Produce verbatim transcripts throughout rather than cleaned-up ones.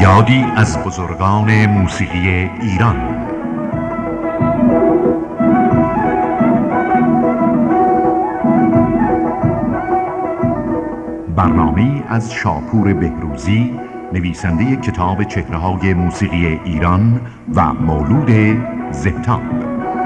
یادی از بزرگان موسیقی ایران. برنامه‌ای از شاپور بهروزی، نویسنده کتاب چهره‌های موسیقی ایران و مولود زهتاب.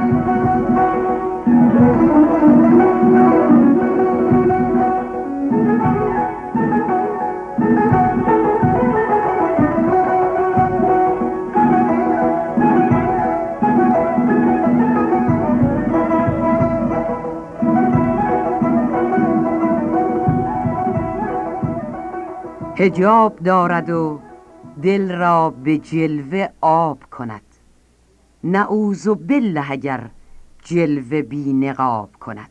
حجاب دارد و دل را به جلوه آب کند، نعوذ بالله اگر جلوه بی نقاب کند.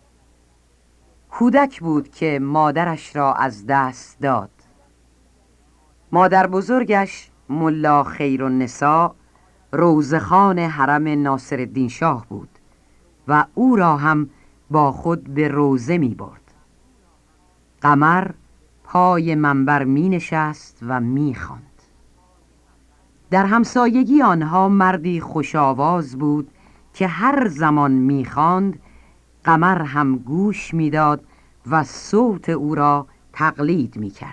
کودک بود که مادرش را از دست داد. مادر بزرگش ملا خیرالنساء روضه‌خوان حرم ناصرالدین شاه بود و او را هم با خود به روضه می برد. قمر پای منبر می نشست و می خواند. در همسایگی آنها مردی خوش آواز بود که هر زمان می خواند قمر هم گوش می داد و صوت او را تقلید می کرد.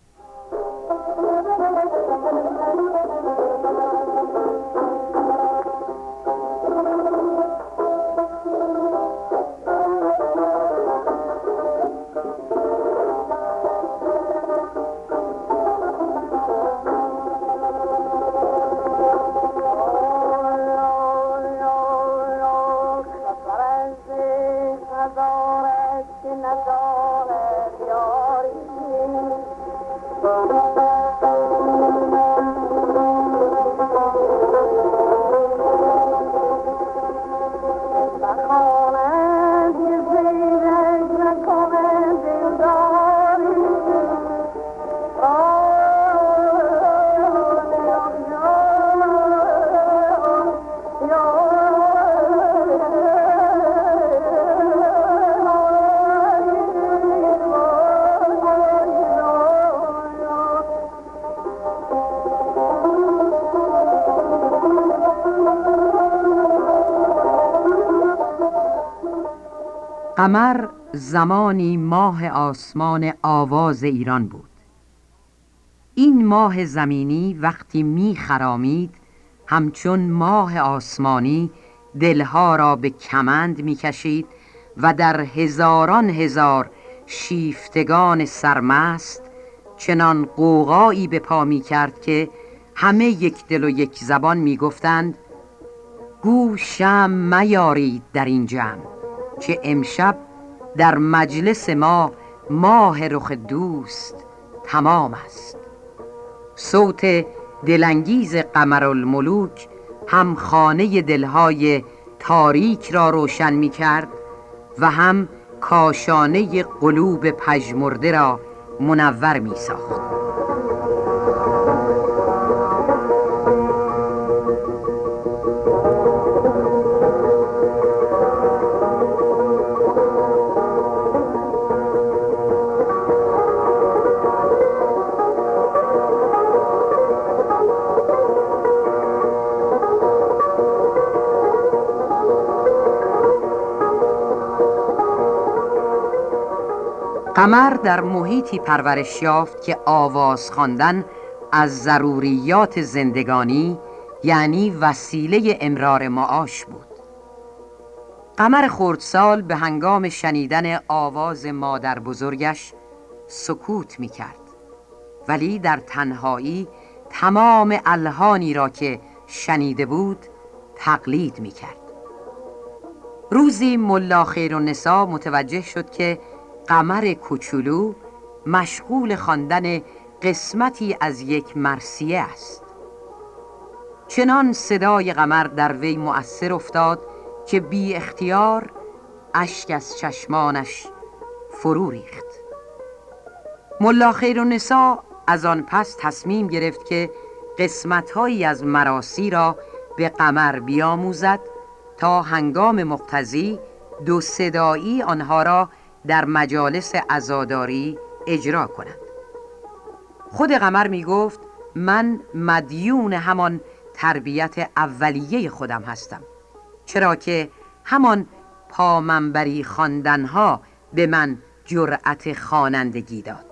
قمر زمانی ماه آسمان آواز ایران بود. این ماه زمینی وقتی می خرامید همچون ماه آسمانی دلها را به کمند می کشید و در هزاران هزار شیفتگان سرمست چنان غوغایی به پا می کرد که همه یک دل و یک زبان می گفتند گو شمع میارید در این جمع، که امشب در مجلس ما ماه رخ دوست تمام است. صوت دلانگیز قمرالملوک هم خانه دلهای تاریک را روشن می کرد و هم کاشانه قلوب پژمرده را منور می ساخت. قمر در محیطی پرورش یافت که آواز خواندن از ضروریات زندگانی یعنی وسیله امرار معاش بود. قمر خردسال به هنگام شنیدن آواز مادر بزرگش سکوت می کرد، ولی در تنهایی تمام الحانی را که شنیده بود تقلید می کرد. روزی ملا خیرالنساء متوجه شد که قمر کوچولو مشغول خواندن قسمتی از یک مرثیه است. چنان صدای قمر در وی مؤثر افتاد که بی اختیار اشک از چشمانش فرو ریخت. ملا خیرالنساء از آن پس تصمیم گرفت که قسمت‌هایی از مراثی را به قمر بیاموزد تا هنگام مقتضی دو صدایی آنها را در مجالس عزاداری اجرا کند. خود قمر می گفت من مدیون همان تربیت اولیه خودم هستم، چرا که همان پامنبری خواندنها به من جرأت خوانندگی داد.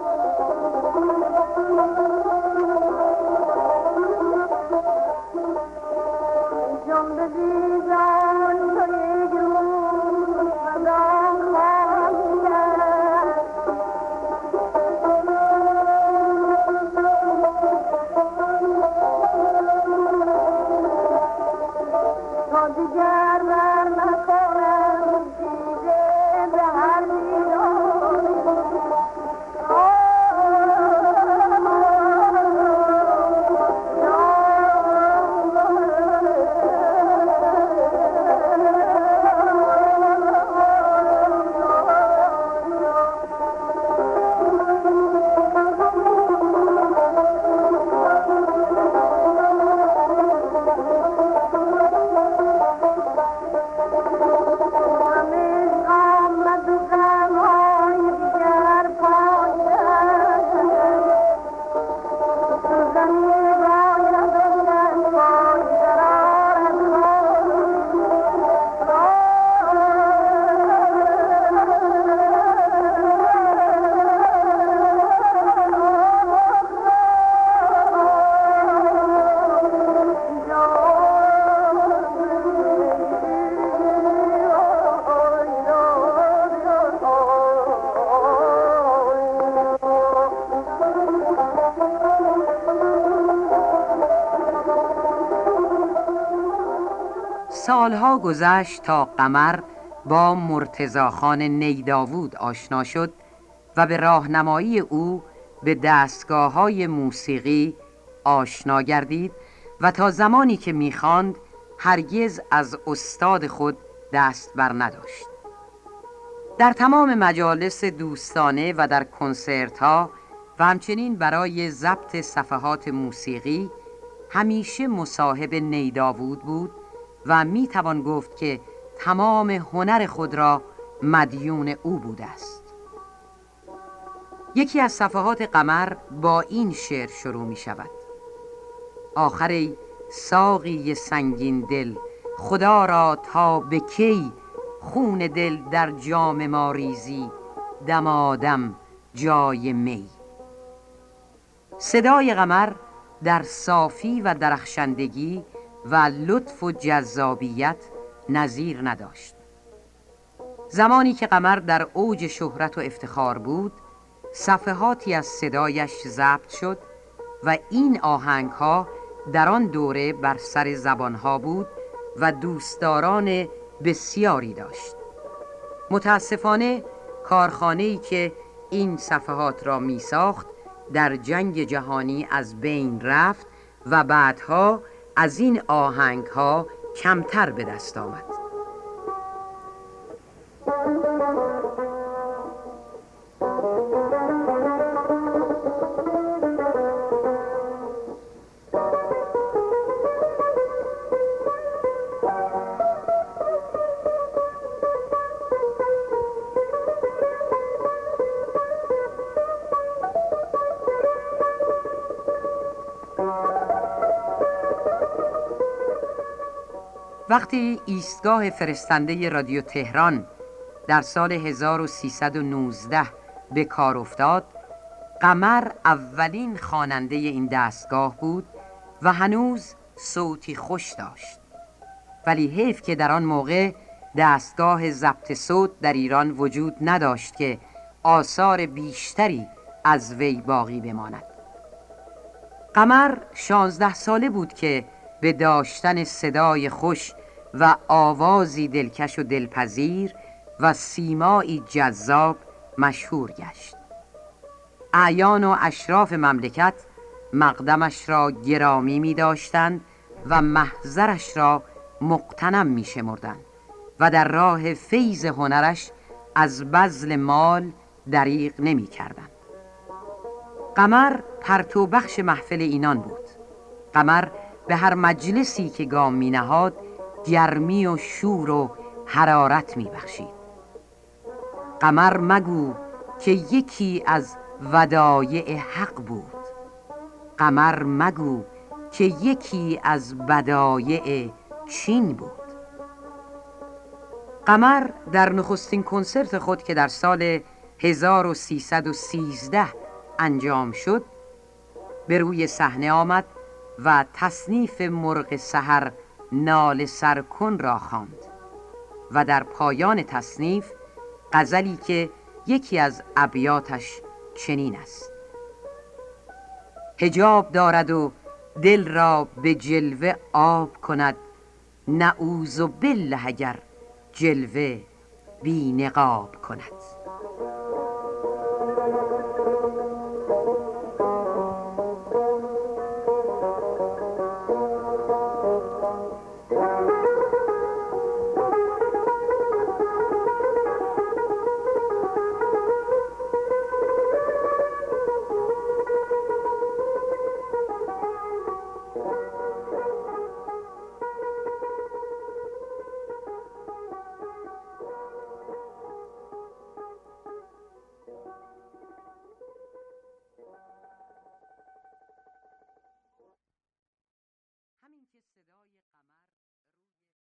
سالها گذشت تا قمر با مرتضاخان نیداوود آشنا شد و به راهنمایی او به دستگاه‌های موسیقی آشنا گردید و تا زمانی که می‌خواند هرگز از استاد خود دست بر نداشت. در تمام مجالس دوستانه و در کنسرت‌ها و همچنین برای ضبط صفحات موسیقی همیشه مصاحب نیداوود بود و می توان گفت که تمام هنر خود را مدیون او بوده است. یکی از صفحات قمر با این شعر شروع می شود: آخر ای ساقی سنگین دل، خدا را تا به کی خون دل در جام ما ریزی، دمادم جای می. صدای قمر در صافی و درخشندگی و لطف و جذابیت نظیر نداشت. زمانی که قمر در اوج شهرت و افتخار بود، صفحاتی از صدایش ضبط شد و این آهنگها در آن دوره بر سر زبانها بود و دوستداران بسیاری داشت. متاسفانه کارخانه‌ای که این صفحات را می ساخت در جنگ جهانی از بین رفت و بعدها از این آهنگها کمتر به دست آمد. وقتی ایستگاه فرستنده رادیو تهران در سال هزار و سیصد و نوزده به کار افتاد، قمر اولین خواننده این دستگاه بود و هنوز صوتی خوش داشت. ولی حیف که در آن موقع دستگاه ضبط صوت در ایران وجود نداشت که آثار بیشتری از وی باقی بماند. قمر شانزده ساله بود که به داشتن صدای خوش و آوازی دلکش و دلپذیر و سیمایی جذاب مشهور گشت. اعیان و اشراف مملکت مقدمش را گرامی می داشتند و محضرش را مغتنم می شمردند و در راه فیض هنرش از بذل مال دریغ نمی کردند. قمر پرتو بخش محفل اینان بود. قمر به هر مجلسی که گام می نهاد گرمی و شور و حرارت می بخشید. قمر مگو که یکی از ودایع حق بود، قمر مگو که یکی از بدایع چین بود. قمر در نخستین کنسرت خود که در سال هزار و سیصد و سیزده انجام شد به روی صحنه آمد و تصنیف مرغ سحر ناله سرکن را خواند و در پایان تصنیف غزلی که یکی از ابیاتش چنین است: حجاب دارد و دل را به جلوه آب کند، نعوذ بالله اگر جلوه بی نقاب کند.